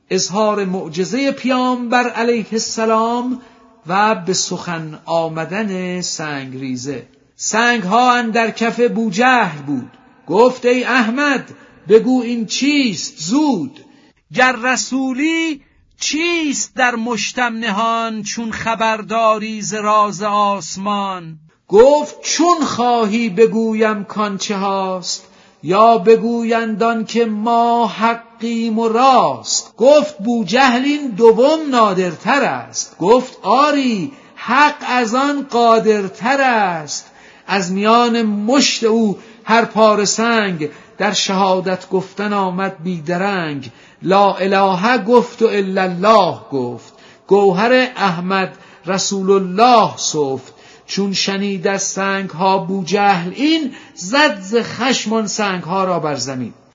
اظهار معجزه پیامبر علیه السلام و به سخن آمدن سنگریزه. سنگها اندر کف بوجهل بود. گفت ای احمد بگو این چیست زود، گر رسولی چیست در مشتم نهان، چون خبرداری ز راز آسمان. گفت چون خواهی بگویم کانچه هاست، یا بگویندان که ما حقیم و راست. گفت بوجهل این دوم نادرتر است. گفت آری حق از آن قادرتر است. از میان مشت او هر پاره سنگ، در شهادت گفتن آمد بیدرنگ. لا اله گفت و الا الله گفت، گوهر احمد رسول الله سفت. چون شنید از سنگ ها بوجهل این، زد ز خشم آن سنگ ها را بر زمین.